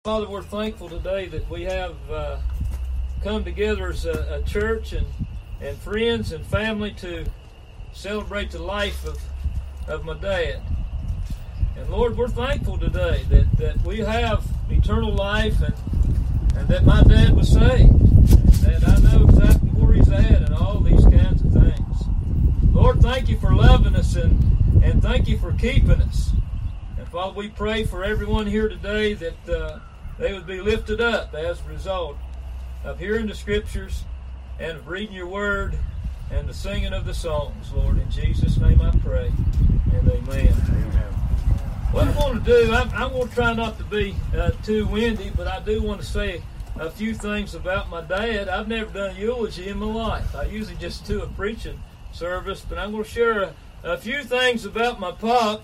Father, we're thankful today that we have come together as a church and friends and family to celebrate the life of my dad. And Lord, we're thankful today that we have eternal life and that my dad was saved. And that I know exactly where he's at and all these kinds of things. Lord, thank you for loving us and thank you for keeping us. And Father, we pray for everyone here today that they would be lifted up as a result of hearing the Scriptures and of reading your Word and the singing of the songs, Lord. In Jesus' name I pray, and amen. What I want to do, I'm going to try not to be too windy, but I do want to say a few things about my dad. I've never done a eulogy in my life. I usually just do a preaching service, but I'm going to share a few things about my pop.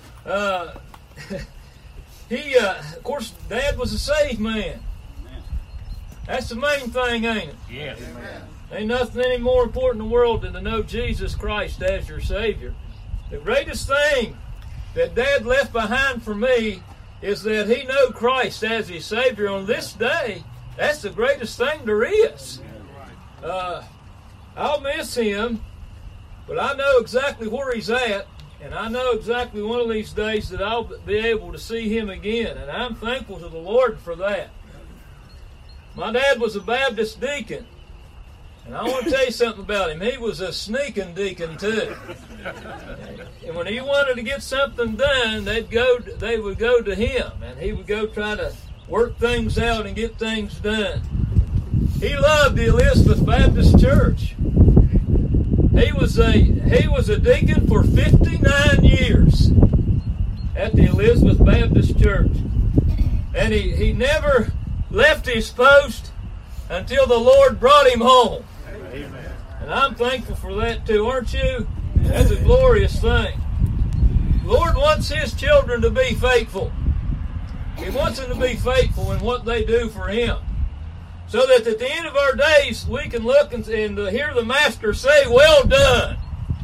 Of course, Dad was a saved man. Amen. That's the main thing, ain't it? Yes. Amen. Ain't nothing any more important in the world than to know Jesus Christ as your Savior. The greatest thing that Dad left behind for me is that he knew Christ as his Savior. On this day, that's the greatest thing there is. I'll miss him, but I know exactly where he's at. And I know exactly one of these days that I'll be able to see him again. And I'm thankful to the Lord for that. My dad was a Baptist deacon. And I want to tell you something about him. He was a sneaking deacon too. And when he wanted to get something done, they would go to him. And he would go try to work things out and get things done. He loved the Elizabeth Baptist Church. He was a deacon for 59 years at the Elizabeth Baptist Church. And he never left his post until the Lord brought him home. Amen. And I'm thankful for that too, aren't you? That's a glorious thing. The Lord wants His children to be faithful. He wants them to be faithful in what they do for Him. So that at the end of our days, we can look and hear the Master say, "Well done,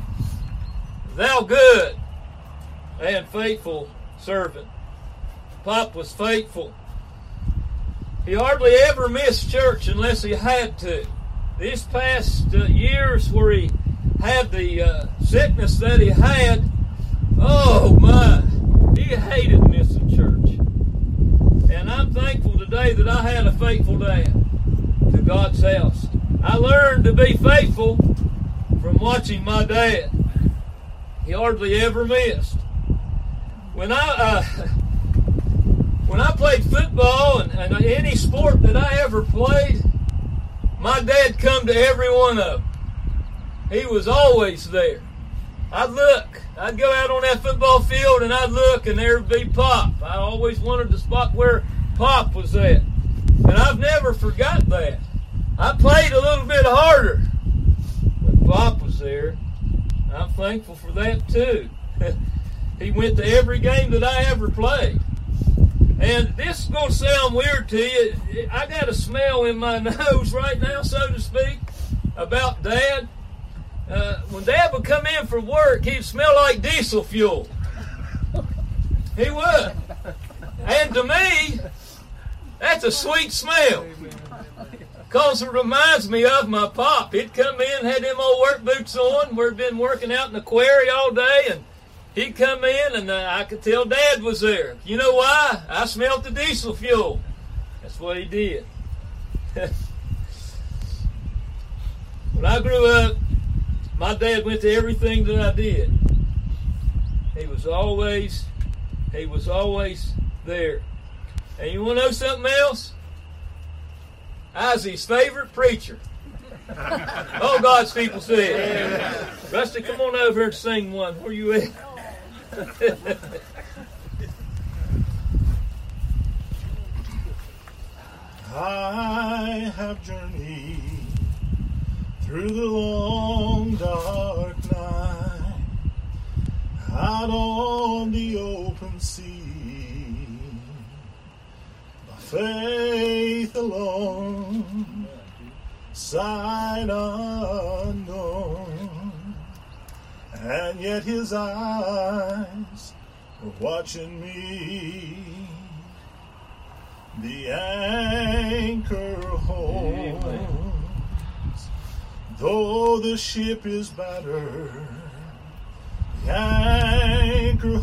thou good and faithful servant." Pop was faithful. He hardly ever missed church unless he had to. These past years where he had the sickness that he had, oh my, he hated missing church. And I'm thankful today that I had a faithful dad to God's house. I learned to be faithful from watching my dad. He hardly ever missed. When I played football and any sport that I ever played, my dad come to every one of them. He was always there. I'd go out on that football field and I'd look and there'd be Pop. I always wanted the spot where Pop was at. And I've never forgot that. I played a little bit harder when Pop was there. I'm thankful for that too. He went to every game that I ever played. And this is going to sound weird to you. I got a smell in my nose right now, so to speak, about Dad. When Dad would come in from work, he'd smell like diesel fuel. He would. And to me, that's a sweet smell. Because it reminds me of my pop. He'd come in, had them old work boots on. We'd been working out in the quarry all day, and he'd come in, and I could tell Dad was there. You know why? I smelled the diesel fuel. That's what he did. When I grew up, my dad went to everything that I did. He was always there. And you want to know something else? I was his favorite preacher. All God's people said. Rusty, come on over here and sing one. Where you at? I have journeyed through the long dark night, out on the open sea, by faith alone, sight unknown, and yet His eyes were watching me. the anchor holds. Though the ship is battered, the anchor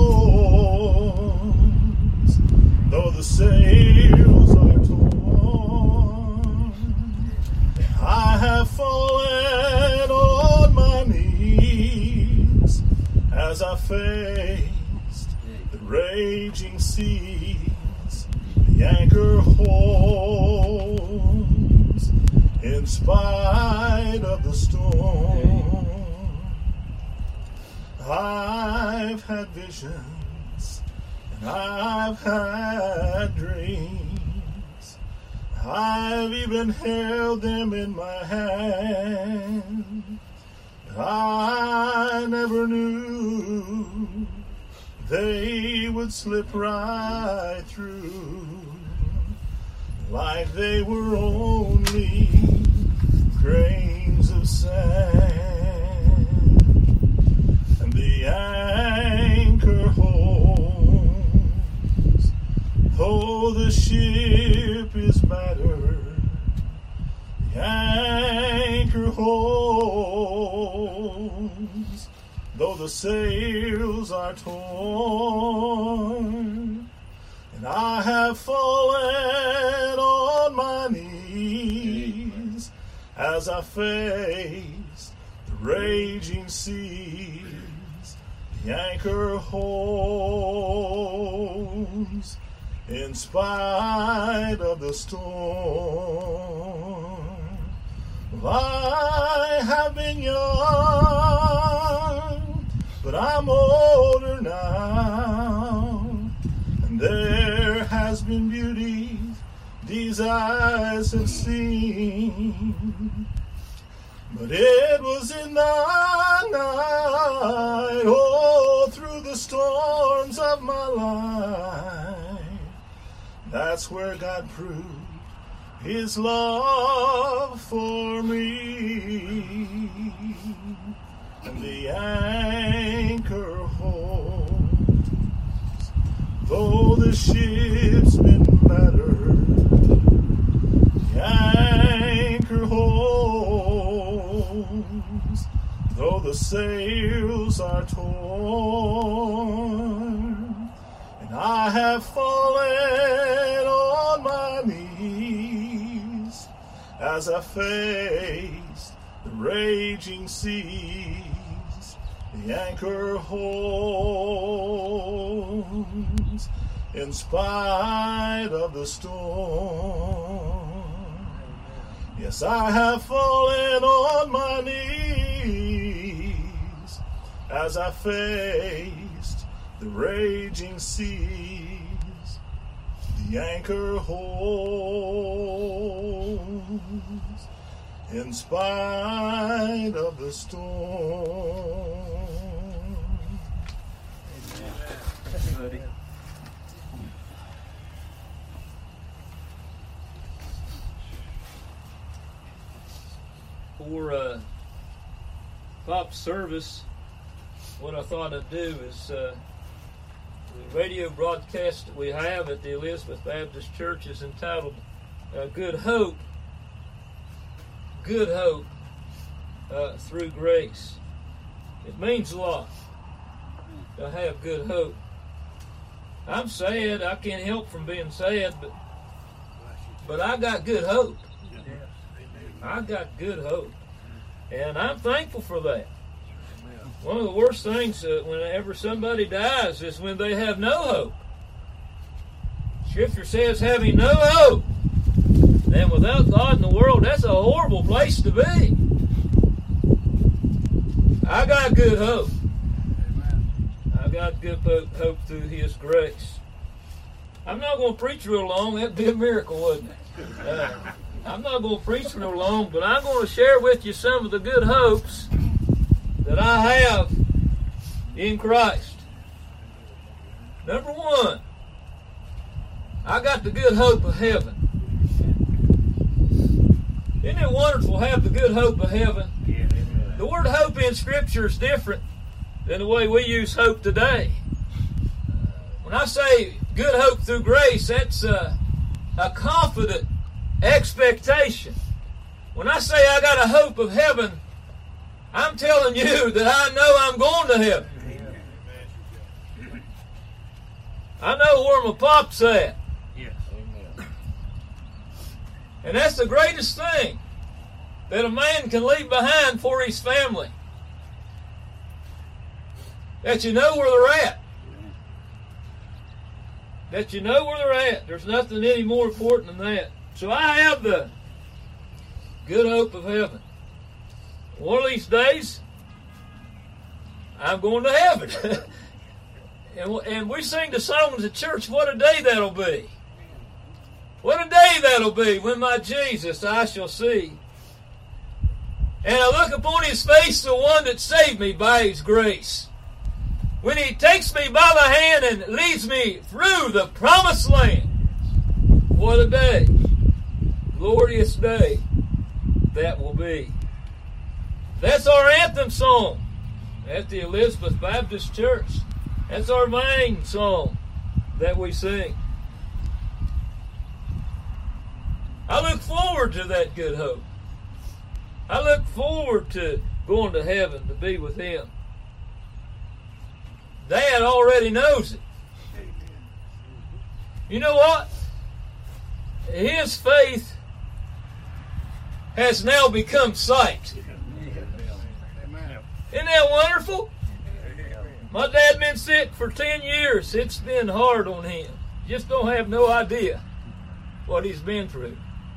holds. Though the sails are torn, I have fallen on my knees as I faced the raging seas. The anchor holds in spite of the storm. I've had visions and I've had dreams. I've even held them in my hand. I never knew they would slip right through like they were only grains of sand. And the anchor holds, though the ship is battered. The anchor holds, though the sails are torn. And I have fallen on my knees as I face the raging seas. The anchor holds in spite of the storm. I have been young, but I'm older now. And there has been beauty these eyes have seen. But it was in the night, oh, through the storms of my life, that's where God proved His love for me. And the anchor holds, though the ship's been battered. The anchor holds, though the sails are torn. And I have fallen on my knees as I faced the raging seas. The anchor holds in spite of the storm. Yes, I have fallen on my knees as I faced the raging seas. The anchor holds in spite of the storm. Amen. For Pop's service, what I thought I'd do is the radio broadcast that we have at the Elizabeth Baptist Church is entitled Good Hope. Good Hope through grace. It means a lot to have good hope. I'm sad. I can't help from being sad, but I got good hope. I got good hope. And I'm thankful for that. One of the worst things whenever somebody dies is when they have no hope. Scripture says having no hope. And without God in the world, that's a horrible place to be. I got good hope. I got good hope through His grace. I'm not going to preach real long. That'd be a miracle, wouldn't it? I'm not going to preach real long, but I'm going to share with you some of the good hopes that I have in Christ. Number one, I got the good hope of heaven. Isn't it wonderful to have the good hope of heaven? The word hope in Scripture is different than the way we use hope today. When I say good hope through grace, that's a confident expectation. When I say I got a hope of heaven, I'm telling you that I know I'm going to heaven. I know where my pop's at. Yes. And that's the greatest thing that a man can leave behind for his family. That you know where they're at. That you know where they're at. There's nothing any more important than that. So I have the good hope of heaven. One of these days, I'm going to heaven. and we sing the songs at church, what a day that'll be. What a day that'll be when my Jesus I shall see. And I look upon his face, the one that saved me by his grace. When he takes me by the hand and leads me through the promised land. What a day. Glorious day that will be. That's our anthem song at the Elizabeth Baptist Church. That's our main song that we sing. I look forward to that good hope. I look forward to going to heaven to be with him. Dad already knows it. You know what? His faith has now become sight. Isn't that wonderful? My dad been sick for 10 years. It's been hard on him. Just don't have no idea what he's been through.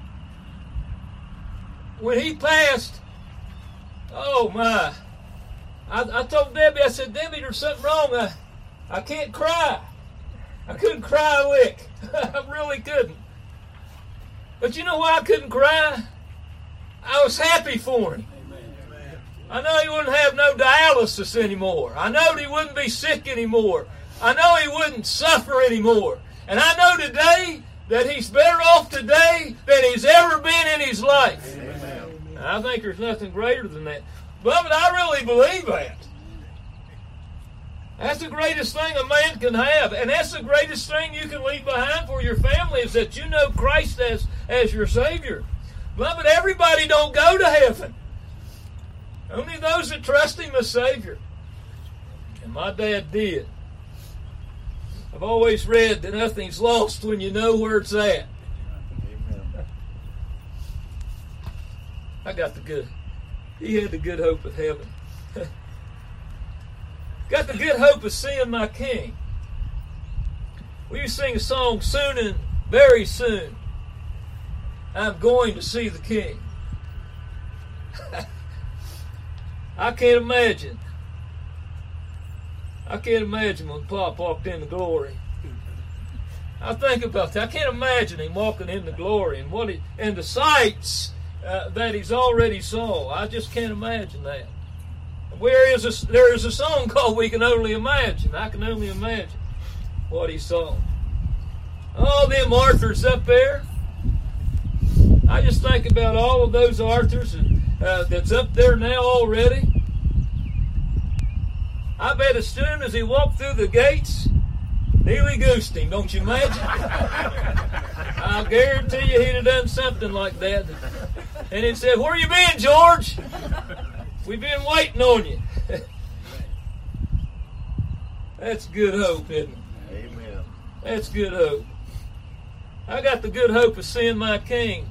When he passed, oh my, I told Debbie, I said, Debbie, there's something wrong. I can't cry. I couldn't cry a lick. I really couldn't. But you know why I couldn't cry? I was happy for him. I know he wouldn't have no dialysis anymore. I know he wouldn't be sick anymore. I know he wouldn't suffer anymore. And I know today that he's better off today than he's ever been in his life. Amen. I think there's nothing greater than that. Beloved, I really believe that. That's the greatest thing a man can have. And that's the greatest thing you can leave behind for your family is that you know Christ as your Savior. Beloved, everybody don't go to heaven. Only those that trust him as Savior. And my dad did. I've always read that nothing's lost when you know where it's at. Amen. He had the good hope of heaven. Got the good hope of seeing my King. We sing a song, soon and very soon, I'm going to see the King. I can't imagine when Pop walked into glory. I think about that. I can't imagine him walking into glory and the sights that he's already saw. I just can't imagine that. There is a song called We Can Only Imagine. I can only imagine what he saw. Oh, them Arthurs up there. I just think about all of those Arthurs that's up there now already. I bet as soon as he walked through the gates, Neely goosed him, don't you imagine? I guarantee you he'd have done something like that. And he said, where you been, George? We've been waiting on you. That's good hope, isn't it? Amen. That's good hope. I got the good hope of seeing my King.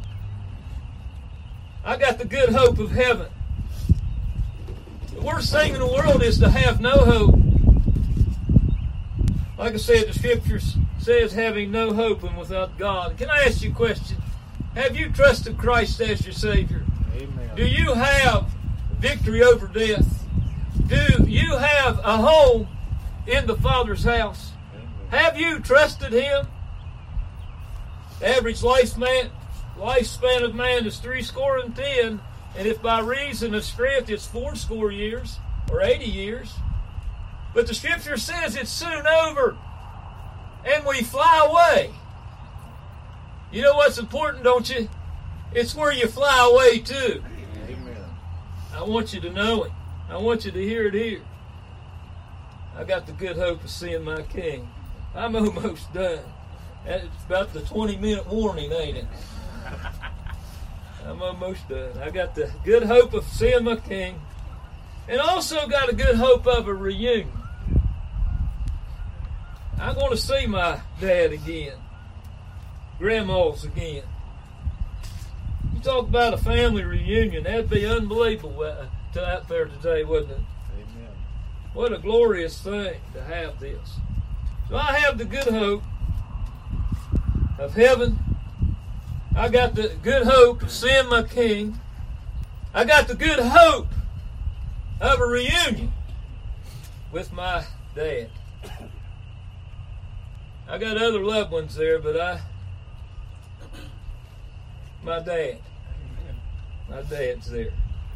I got the good hope of heaven. The worst thing in the world is to have no hope. Like I said, the Scripture says having no hope and without God. Can I ask you a question? Have you trusted Christ as your Savior? Amen. Do you have victory over death? Do you have a home in the Father's house? Amen. Have you trusted Him? The average lifespan of man is 70, and if by reason of strength it's 80 years, or 80 years. But the Scripture says it's soon over, and we fly away. You know what's important, don't you? It's where you fly away to. Amen. I want you to know it. I want you to hear it here. I got the good hope of seeing my King. I'm almost done. It's about the 20-minute warning, ain't it? I'm almost done. I got the good hope of seeing my King, and also got a good hope of a reunion. I'm going to see my dad again, grandma's again. You talk about a family reunion, that'd be unbelievable out there today, wouldn't it? Amen. What a glorious thing to have this. So I have the good hope of heaven. I got the good hope of seeing my King. I got the good hope of a reunion with my dad. I got other loved ones there, but my dad's there.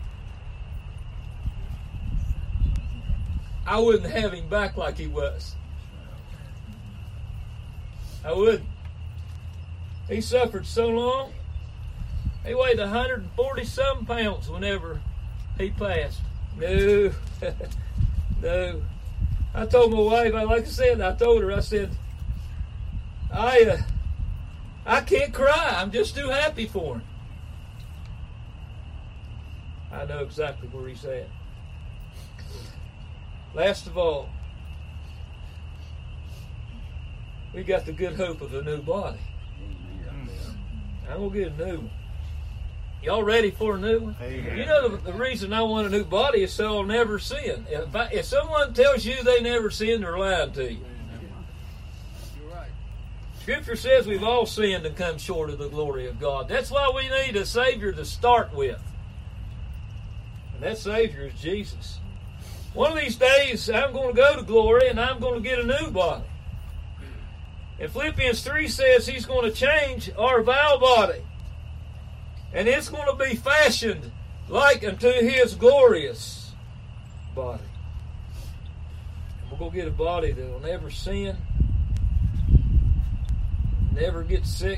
I wouldn't have him back like he was. I wouldn't. He suffered so long. He weighed 140-something pounds whenever he passed. No. No. I told my wife, like I said, I said, I can't cry. I'm just too happy for him. I know exactly where he's at. Last of all, we got the good hope of a new body. I'm going to get a new one. Y'all ready for a new one? Amen. You know the reason I want a new body is so I'll never sin. If someone tells you they never sin, they're lying to you. You're right. Scripture says we've all sinned and come short of the glory of God. That's why we need a Savior to start with. And that Savior is Jesus. One of these days, I'm going to go to glory and I'm going to get a new body. And Philippians 3 says He's going to change our vile body. And it's going to be fashioned like unto His glorious body. And we're going to get a body that will never sin, never get sick,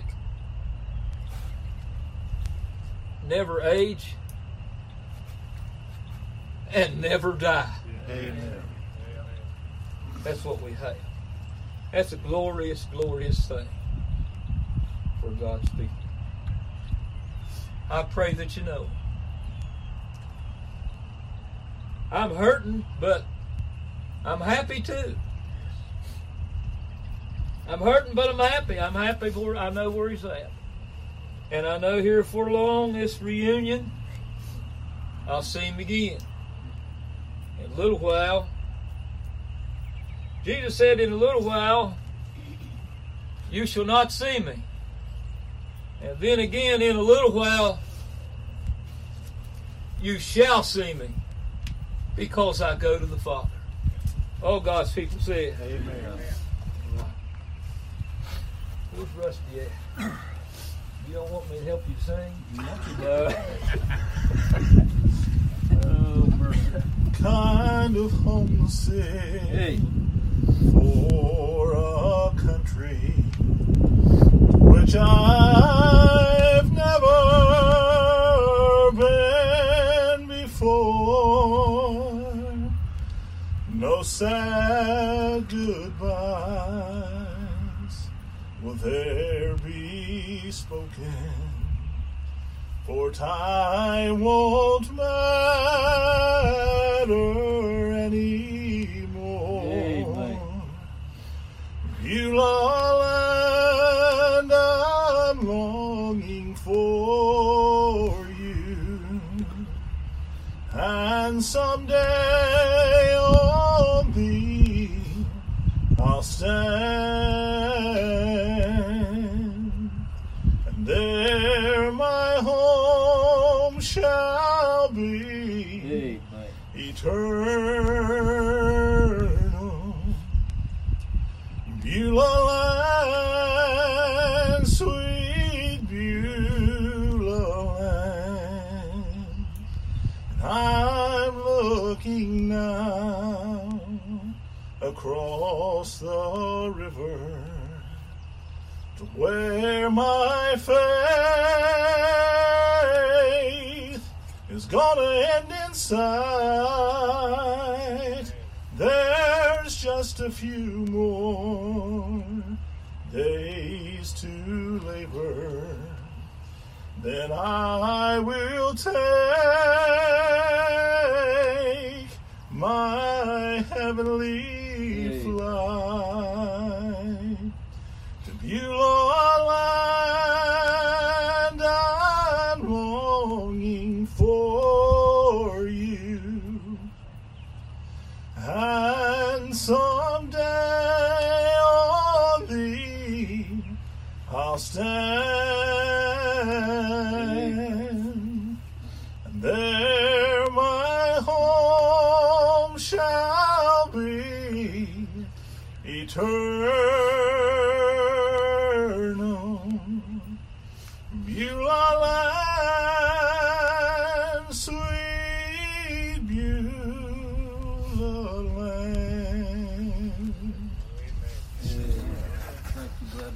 never age, and never die. Amen. That's what we have. That's a glorious, glorious thing for God's people. I pray that you know. I'm hurting, but I'm happy too. I'm hurting, but I'm happy. I'm happy for I know where He's at. And I know here for long, this reunion, I'll see Him again. In a little while, Jesus said, in a little while, you shall not see me. And then again, in a little while, you shall see me, because I go to the Father. All God's people say it. Amen. Where's Rusty at? You don't want me to help you sing? No. Oh, mercy. Kind of homesick Hey. for a country which I've never been before. No sad goodbyes will there be spoken, for time won't matter anymore. Amen. Beulah land, I'm longing for you, and someday on thee I'll stand, and there my home shall be eternal. Beulah land, sweet Beulah land, I'm looking now across the river to where my faith is gonna end in sight. There's just a few more days then I will take my heavenly flight to Beulah land. I'm longing for you, and someday on thee I'll stand